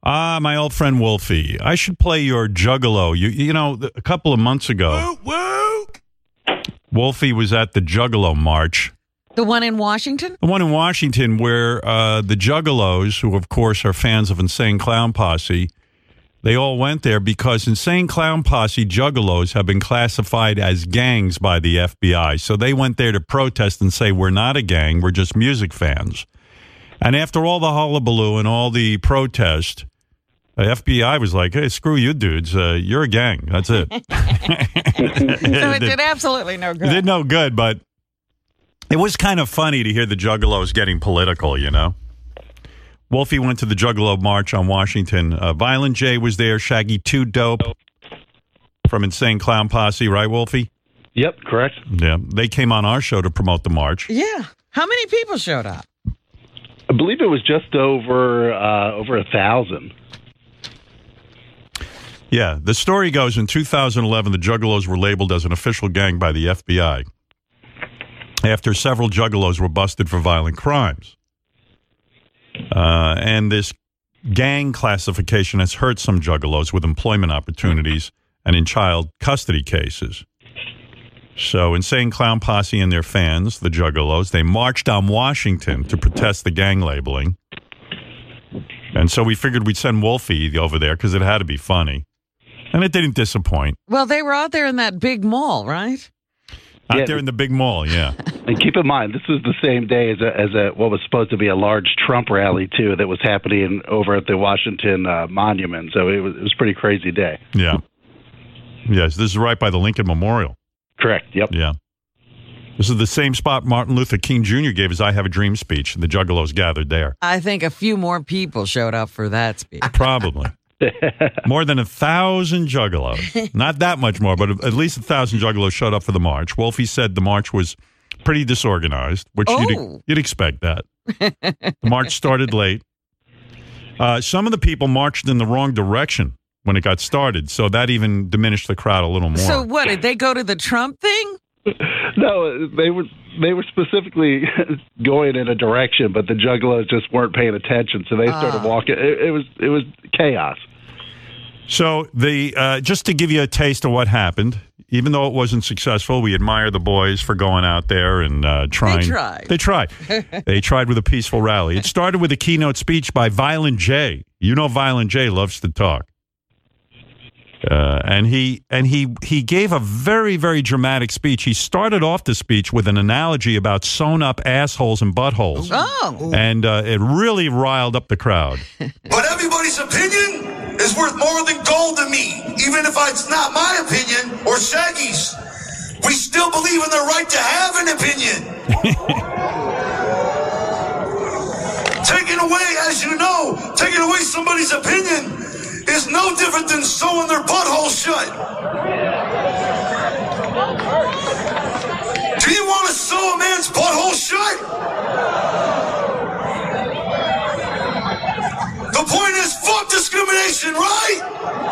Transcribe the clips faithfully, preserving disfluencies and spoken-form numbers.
Ah, my old friend Wolfie. I should play your Juggalo. You, you know, a couple of months ago, Woo, woo. Wolfie was at the Juggalo March. The one in Washington? The one in Washington where uh, the Juggalos, who of course are fans of Insane Clown Posse, they all went there because Insane Clown Posse Juggalos have been classified as gangs by the F B I. So they went there to protest and say, we're not a gang, we're just music fans. And after all the hullabaloo and all the protest, the F B I was like, hey, screw you dudes. Uh, you're a gang. That's it. So it did absolutely no good. It did no good, but it was kind of funny to hear the Juggalos getting political, you know. Wolfie went to the Juggalo March on Washington. Uh, Violent J was there. Shaggy Two Dope from Insane Clown Posse, right, Wolfie? Yep, correct. Yeah, they came on our show to promote the march. Yeah. How many people showed up? I believe it was just over uh, over a thousand. Yeah, the story goes in two thousand eleven, the Juggalos were labeled as an official gang by the F B I after several Juggalos were busted for violent crimes. Uh, and this gang classification has hurt some Juggalos with employment opportunities and in child custody cases. So Insane Clown Posse and their fans, the Juggalos, they marched on Washington to protest the gang labeling. And so we figured we'd send Wolfie over there because it had to be funny. And it didn't disappoint. Well, they were out there in that big mall, right? Out Yeah. there in the big mall, yeah. And keep in mind, this was the same day as a, as a what was supposed to be a large Trump rally too that was happening over at the Washington uh, Monument. So it was it was a pretty crazy day. Yeah. Yes, this is right by the Lincoln Memorial. Correct. Yep. Yeah. This is the same spot Martin Luther King Junior gave his I Have a Dream speech. The Juggalos gathered there. I think a few more people showed up for that speech. Probably. More than a thousand Juggalos. Not that much more, but at least a thousand Juggalos showed up for the march. Wolfie said the march was pretty disorganized, which Oh. you'd, you'd expect that. The march started late. Uh, some of the people marched in the wrong direction when it got started, so that even diminished the crowd a little more. So what, did they go to the Trump thing? No, they were they were specifically going in a direction, but the Juggalos just weren't paying attention, so they started Ah. walking. It, it was it was chaos. So the uh, just to give you a taste of what happened, even though it wasn't successful, we admire the boys for going out there and uh, trying. They tried. They tried. They tried with a peaceful rally. It started with a keynote speech by Violent J. You know Violent J loves to talk. Uh, and he and he he gave a very, very dramatic speech. He started off the speech with an analogy about sewn up assholes and buttholes. Oh. And uh, it really riled up the crowd. But everybody's opinion is worth more than gold to me, even if it's not my opinion or Shaggy's. We still believe in the right to have an opinion. Taking away, as you know, taking away somebody's opinion is no different than sewing their butthole shut. Do you want to sew a man's butthole shut? The point is, fuck discrimination, right?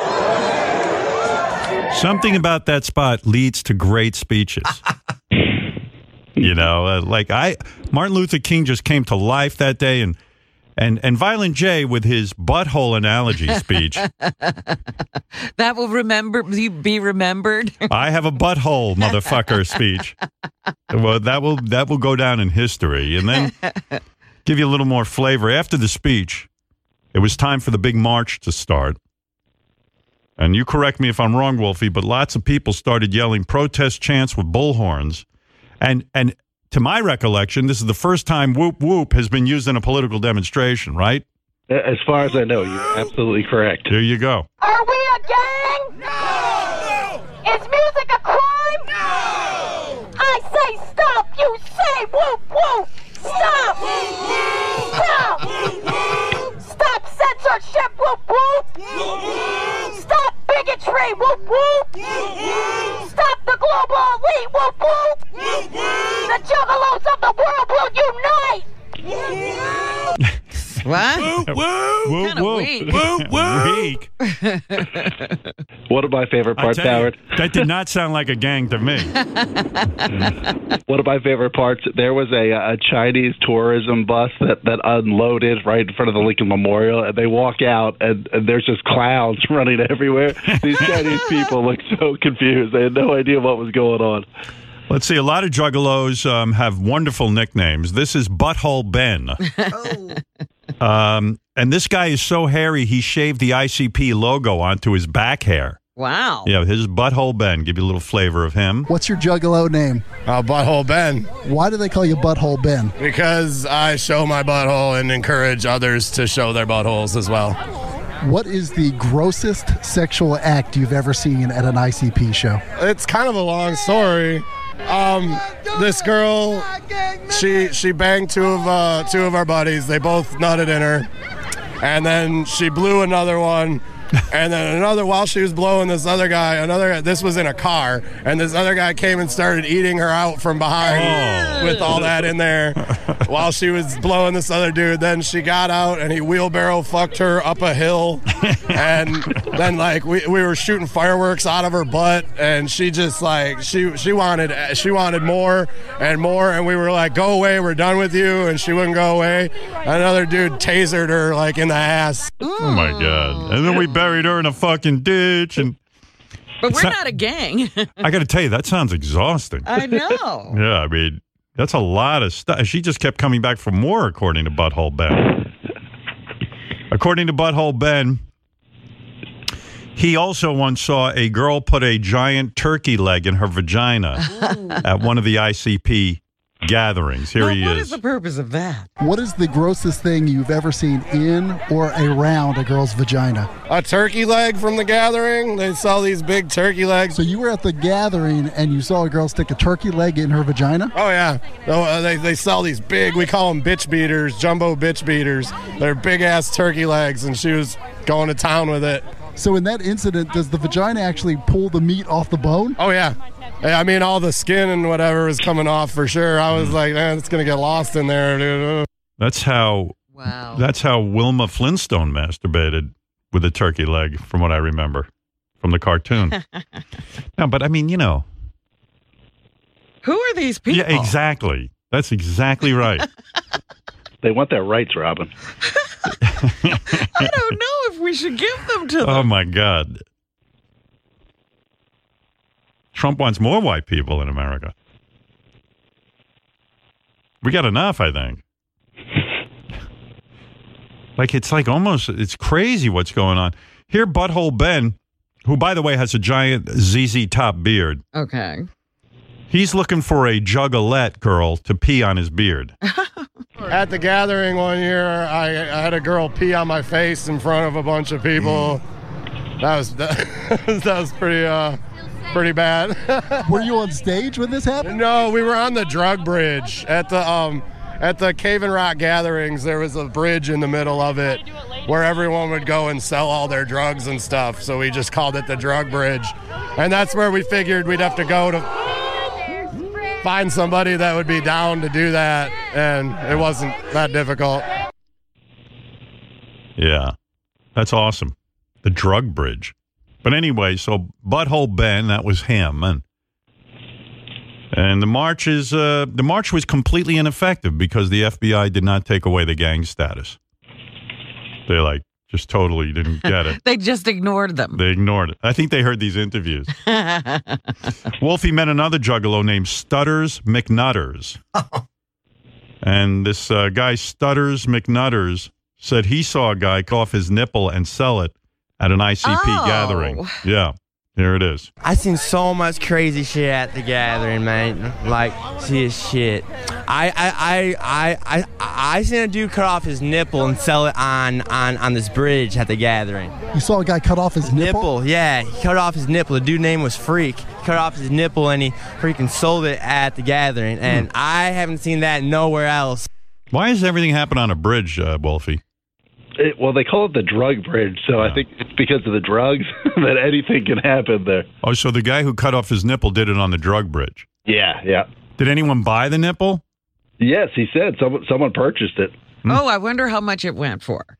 Something about that spot leads to great speeches. You know, uh, like I, Martin Luther King just came to life that day, and and and Violent J with his butthole analogy speech. That will remember be remembered. I have a butthole, motherfucker speech. Well, that will that will go down in history, and then give you a little more flavor after the speech. It was time for the big march to start. And you correct me if I'm wrong, Wolfie, but lots of people started yelling protest chants with bullhorns. And and to my recollection, this is the first time whoop whoop has been used in a political demonstration, right? As far as I know, you're absolutely correct. There you go. Are we a gang? No! Is music a crime? No! I say stop, you say whoop whoop! Stop! Stop! Stop censorship, whoop whoop! Stop bigotry, whoop whoop! Stop the global elite, whoop whoop! The juggalos of the world will unite! What? Woo, woo. Whoop, Kinda whoop. weak. Whoop, whoop. Weak. One of my favorite I parts, tell you, Howard. that did not sound like a gang to me. One of my favorite parts, there was a, a Chinese tourism bus that, that unloaded right in front of the Lincoln Memorial, and they walk out, and, and there's just clowns running everywhere. These Chinese people look so confused. They had no idea what was going on. Let's see. A lot of juggalos um, have wonderful nicknames. This is Butthole Ben. Oh. Um, and this guy is so hairy, he shaved the I C P logo onto his back hair. Wow. Yeah, his is Butthole Ben. Give you a little flavor of him. What's your juggalo name? Uh, Butthole Ben, Why do they call you Butthole Ben? because I show my butthole and encourage others to show their buttholes as well. What is the grossest sexual act you've ever seen at an I C P show? It's kind of a long story. Um, this girl, she she banged two of uh, two of our buddies. They both nutted in her, and then she blew another one. And then another, while she was blowing this other guy, another, this was in a car, and this other guy came and started eating her out from behind Oh. with all that in there while she was blowing this other dude. Then she got out and he wheelbarrow fucked her up a hill. And then like we, we were shooting fireworks out of her butt, and she just like, she, she wanted, she wanted more and more. And we were like, go away, we're done with you. And she wouldn't go away. Another dude tasered her like in the ass. Oh, my God. And then we buried her in a fucking ditch. And But we're It's not- not a gang. I got to tell you, that sounds exhausting. I know. Yeah, I mean, that's a lot of stuff. She just kept coming back for more, according to Butthole Ben. According to Butthole Ben, he also once saw a girl put a giant turkey leg in her vagina at one of the I C P gatherings. Here Now, he what is. is the purpose of that? What is the grossest thing you've ever seen in or around a girl's vagina? A turkey leg from the gathering. They sell these big turkey legs. So you were at the gathering and you saw a girl stick a turkey leg in her vagina? Oh, yeah. Oh, uh, they, they sell these big, we call them bitch beaters, jumbo bitch beaters. They're big-ass turkey legs, and she was going to town with it. So in that incident, does the vagina actually pull the meat off the bone? Oh, yeah. Yeah, I mean, all the skin and whatever was coming off for sure. I was like, man, it's going to get lost in there, dude. That's how Wow. that's how Wilma Flintstone masturbated with a turkey leg, from what I remember from the cartoon. No, but I mean, you know. Who are these people? Yeah, exactly. That's exactly right. They want their rights, Robin. I don't know if we should give them to them. Oh, my God. Trump wants more white people in America. We got enough, I think. Like, it's like almost, it's crazy what's going on. Here, Butthole Ben, who, by the way, has a giant Z Z Top beard. Okay. He's looking for a juggalette girl to pee on his beard. At the gathering one year, I, I had a girl pee on my face in front of a bunch of people. That was that, that was pretty uh pretty bad. Were you on stage when this happened? No, we were on the drug bridge at the um at the Cave and Rock gatherings. There was a bridge in the middle of it where everyone would go and sell all their drugs and stuff. So we just called it the drug bridge, and that's where we figured we'd have to go to find somebody that would be down to do that, and it wasn't that difficult. Yeah, that's awesome. The drug bridge. But anyway, so Butthole Ben, that was him, and and the march is uh, the march was completely ineffective because the F B I did not take away the gang status. They like just totally didn't get it. They just ignored them. They ignored it. I think they heard these interviews. Wolfie met another juggalo named Stutters McNutters. And this uh, guy, Stutters McNutters, said he saw a guy cut off his nipple and sell it at an I C P Oh. gathering. Yeah, here it is. I seen so much crazy shit at the gathering, man. Like, see shit. I I I I I I seen a dude cut off his nipple and sell it on on on this bridge at the gathering. You saw a guy cut off his nipple? yeah. He cut off his nipple. The dude name was Freak. He cut off his nipple and he freaking sold it at the gathering. And I haven't seen that nowhere else. Why does everything happen on a bridge, uh, Wolfie? It, well, they call it the drug bridge, so I think it's because of the drugs that anything can happen there. Oh, so the guy who cut off his nipple did it on the drug bridge. Yeah, yeah. Did anyone buy the nipple? Yes, he said someone someone purchased it. Oh, I wonder how much it went for.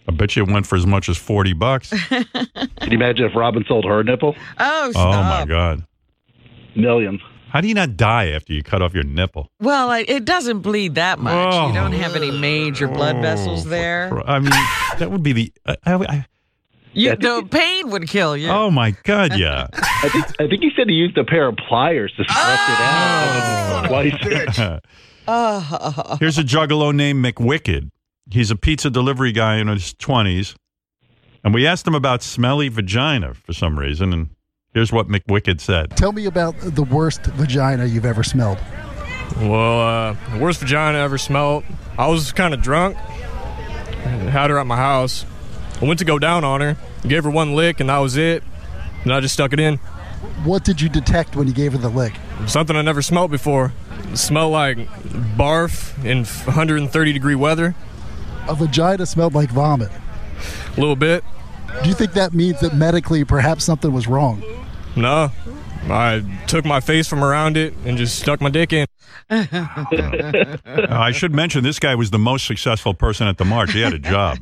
I bet you it went for as much as forty bucks. Can you imagine if Robin sold her nipple? Oh, Oh, stop. my God. Millions. How do you not die after you cut off your nipple? Well, I, it doesn't bleed that much. Oh. You don't have any major blood vessels there. I mean, that would be the... I, I, I, You, the pain would kill you. oh, my God, yeah. I think I think he said he used a pair of pliers to stretch Oh. it out. Oh. Here's a juggalo named McWicked. He's a pizza delivery guy in his twenties. And we asked him about smelly vagina for some reason, and here's what McWicked said. Tell me about the worst vagina you've ever smelled. Well, uh, the worst vagina I ever smelled, I was kind of drunk. I had her at my house. I went to go down on her, gave her one lick, and that was it. And I just stuck it in. What did you detect when you gave her the lick? Something I never smelled before. It smelled like barf in one hundred thirty degree weather. A vagina smelled like vomit. A little bit. Do you think that means that medically perhaps something was wrong? No. I took my face from around it and just stuck my dick in. Uh, I should mention this guy was the most successful person at the march. He had a job.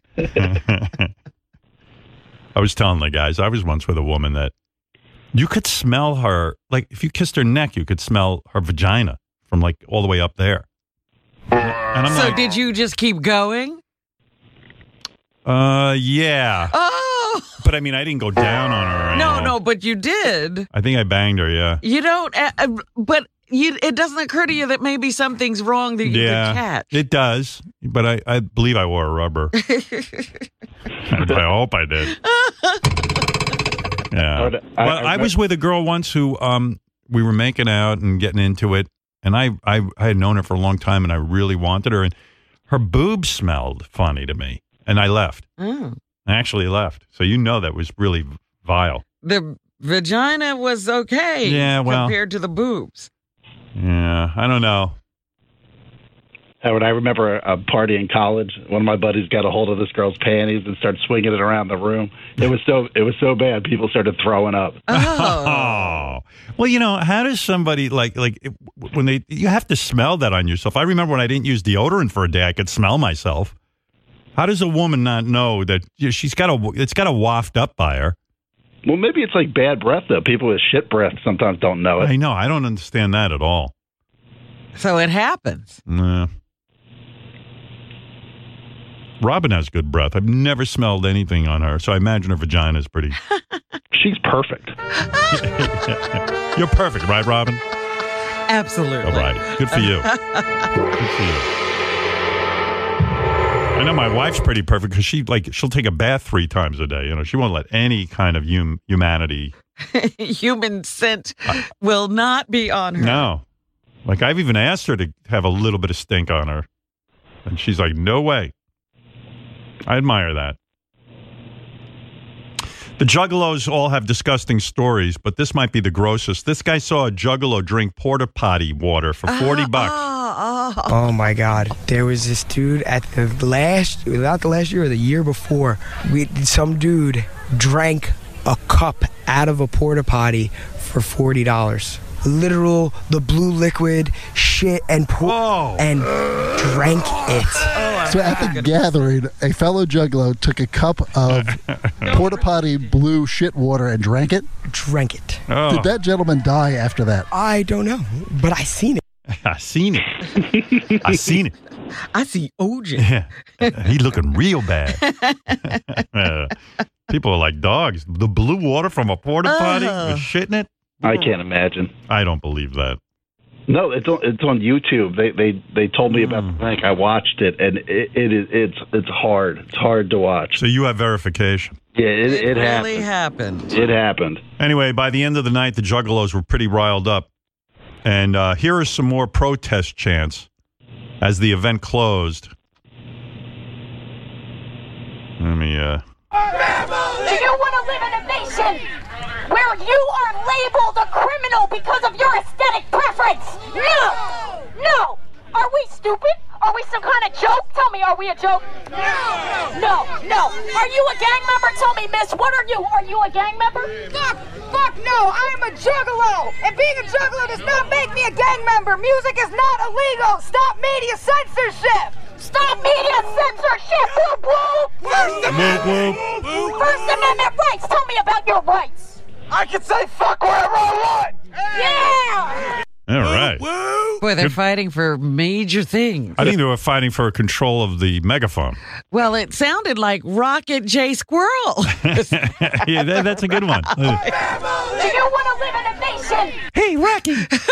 I was telling the guys, I was once with a woman that you could smell her, like if you kissed her neck, you could smell her vagina from like all the way up there. And I'm So like, did you just keep going? uh, yeah. Oh. But I mean, I didn't go down on her. Or No, anything. no, but you did. I think I banged her, yeah. You don't, uh, uh, but you, it doesn't occur to you that maybe something's wrong that you Yeah, could catch. it does. But I, I believe I wore a rubber. I hope I did. Yeah. But I- Well, I- I was with a girl once who um we were making out and getting into it, and I, I I had known her for a long time, and I really wanted her, and her boobs smelled funny to me, and I left. Oh. I actually left. So you know that was really vile. The vagina was okay Yeah, well- compared to the boobs. Yeah, I don't know. Howard, I remember a party in college. One of my buddies got a hold of this girl's panties and started swinging it around the room. It was so it was so bad, people started throwing up. Oh. Oh, well, you know, how does somebody like like it- when they you have to smell that on yourself? I remember when I didn't use deodorant for a day, I could smell myself. How does a woman not know that you know, she's got a it's got to waft up by her? Well, maybe it's like bad breath, though. People with shit breath sometimes don't know it. I know. I don't understand that at all. So it happens. Nah. Robin has good breath. I've never smelled anything on her, so I imagine her vagina is pretty. She's perfect. You're perfect, right, Robin? Absolutely. All right. Good for you. Good for you. I know my wife's pretty perfect because she like she'll take a bath three times a day. You know, she won't let any kind of hum- humanity. Human scent will not be on her. No, like I've even asked her to have a little bit of stink on her, and she's like, "No way." I admire that. The juggalos all have disgusting stories, but this might be the grossest. This guy saw a juggalo drink porta potty water for forty Oh, bucks. oh, oh. Oh my God! There was this dude at the last, not the last year, or the year before. We some dude drank a cup out of a porta potty for forty dollars. Literal, the blue liquid shit and pour and drank it. So at the gathering, a fellow juggalo took a cup of porta potty blue shit water and drank it. Drank it. Oh. Did that gentleman die after that? I don't know, but I seen it. I seen it. I seen it. I see O J. Yeah. He looking real bad. Uh, people are like dogs. The blue water from a porta potty Uh. with shit in it? I can't imagine. I don't believe that. No, it's on, it's on YouTube. They they they told me about Hmm. the thing. I watched it, and it, it is it's it's hard. It's hard to watch. So you have verification. Yeah, it, It, it, really happened. happened. It happened. Anyway, by the end of the night, the juggalos were pretty riled up. And uh, here are some more protest chants as the event closed. Let me, uh... Do you want to live in a nation where you are labeled a criminal because of your aesthetic preference? No! No! Are we stupid? Are we some kind of joke? Tell me, are we a joke? No! No, no. Are you a gang member? Tell me, miss, what are you? Are you a gang member? Fuck! Fuck no! I am a juggalo! And being a juggalo does not make me a gang member! Music is not illegal! Stop media censorship! Stop media censorship! Whoop whoop! First Amendment! First Amendment rights! Tell me about your rights! I can say fuck wherever I want! Yeah! All right. Boy, they're fighting for major things. I think they were fighting for control of the megaphone. Well, it sounded like Rocket J. Squirrel. Yeah, that, that's a good one. Do you want to live in a nation? Hey, Rocky.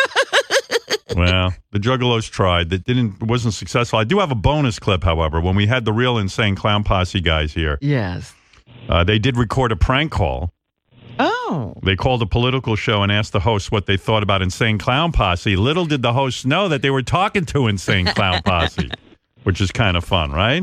Well, the Juggalos tried. That didn't wasn't successful. I do have a bonus clip, however. When we had the real Insane Clown Posse guys here, Yes. uh, they did record a prank call. Oh. They called a political show and asked the hosts what they thought about Insane Clown Posse. Little did the hosts know that they were talking to Insane Clown Posse, which is kind of fun, right?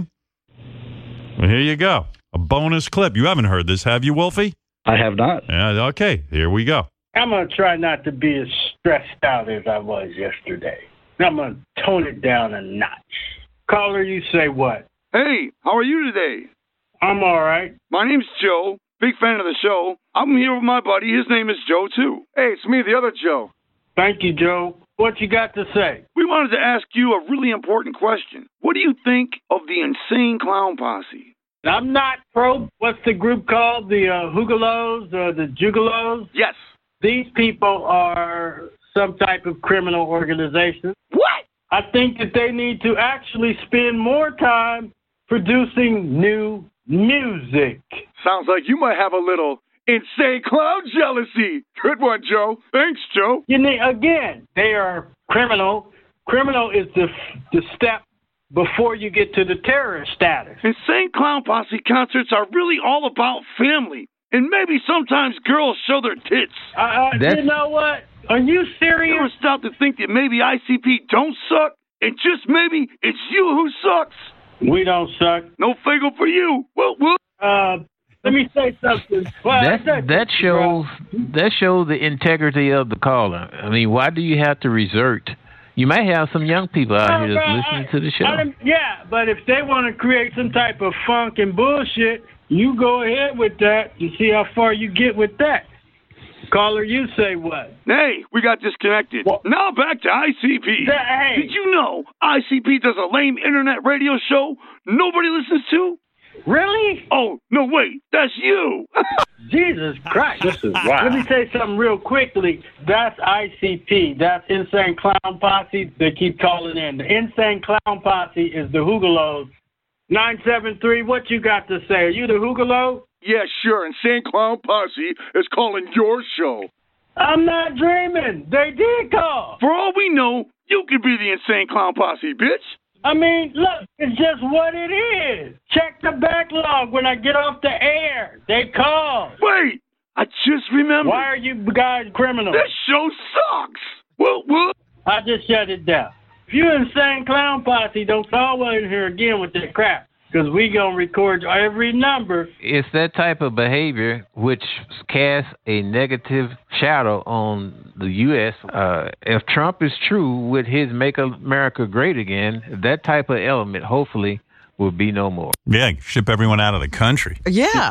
Well, here you go. A bonus clip. You haven't heard this, have you, Wolfie? I have not. Yeah, okay. Here we go. I'm going to try not to be as stressed out as I was yesterday. I'm going to tone it down a notch. Caller, you say what? Hey, how are you today? I'm all right. My name's Joe. Big fan of the show. I'm here with my buddy. His name is Joe, too. Hey, it's me, the other Joe. Thank you, Joe. What you got to say? We wanted to ask you a really important question. What do you think of the Insane Clown Posse? I'm not pro. What's the group called? The uh, Hoogalos or the Jugalos? Yes. These people are some type of criminal organization. What? I think that they need to actually spend more time producing new music. Sounds like you might have a little insane clown jealousy. Good one, Joe. Thanks, Joe. You need, again, they are criminal. Criminal is the the step before you get to the terrorist status. Insane Clown Posse concerts are really all about family. And maybe sometimes girls show their tits. Uh, uh, you know what? Are you serious? You ever stop to think that maybe I C P don't suck? And just maybe it's you who sucks? We don't suck. No fago for you. Well, well. Uh, let me say something. Well, that that, that shows that shows the integrity of the caller. I mean, why do you have to resort? You may have some young people out here that's listening to the show. I, yeah, but if they want to create some type of funk and bullshit, you go ahead with that and see how far you get with that. Caller, you say what? Hey, we got disconnected. What? Now back to I C P. That, hey. Did you know I C P does a lame internet radio show nobody listens to? Really? Oh, no, wait. That's you. Jesus Christ. This is wild. Let me say something real quickly. That's I C P. That's Insane Clown Posse. They keep calling in. The Insane Clown Posse is the Hoogalos. nine seven three, what you got to say? Are you the Hoogalo? Yeah, sure. Insane Clown Posse is calling your show. I'm not dreaming. They did call. For all we know, you could be the Insane Clown Posse, bitch. I mean, look, it's just what it is. Check the backlog when I get off the air. They call. Wait, I just remembered. Why are you guys criminals? This show sucks. Well, well. I just shut it down. If you Insane Clown Posse, don't call in here again with that crap. Because we going to record every number. It's that type of behavior which casts a negative shadow on the U S Uh, if Trump is true with his Make America Great Again, that type of element hopefully will be no more. Yeah, ship everyone out of the country. Yeah.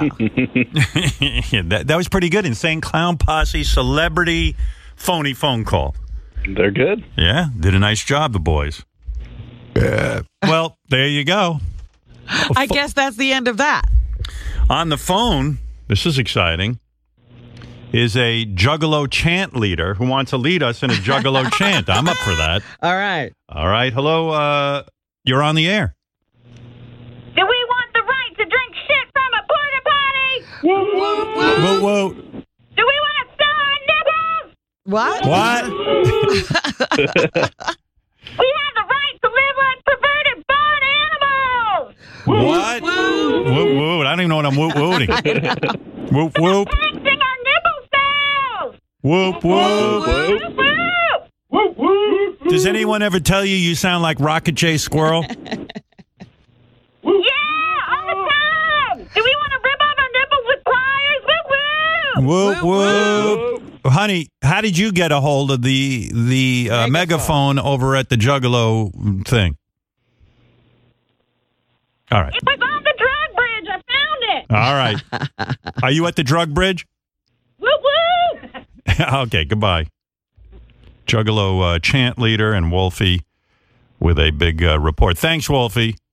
yeah that, that was pretty good. Insane Clown Posse, celebrity, phony phone call. They're good. Yeah, did a nice job, the boys. Yeah. Well, there you go. I guess that's the end of that. On the phone, this is exciting, is a Juggalo chant leader who wants to lead us in a Juggalo chant. I'm up for that. All right. All right. Hello. Uh, you're on the air. Do we want the right to drink shit from a porta potty? Whoa, whoa, whoa. Whoa, whoa. Do we want to sell our nipples? What? What? We have the right to live like perverted barn animals. What? Whoop, whoop, whoop. I don't even know what I'm whoop whooting. Whoop, whoop. Protecting our nipple cells. Whoop, whoop. Whoop, whoop. Whoop, whoop. Does anyone ever tell you you sound like Rocket J. Squirrel? Yeah, all the time. Do we want to rip off our nipples with pliers? Whoop, whoop. Whoop, whoop. Honey, how did you get a hold of the the uh, megaphone over at the Juggalo thing? All right. It was on the drug bridge. I found it. All right. Are you at the drug bridge? Woo woo. Okay, goodbye. Juggalo uh, chant leader and Wolfie with a big uh, report. Thanks, Wolfie.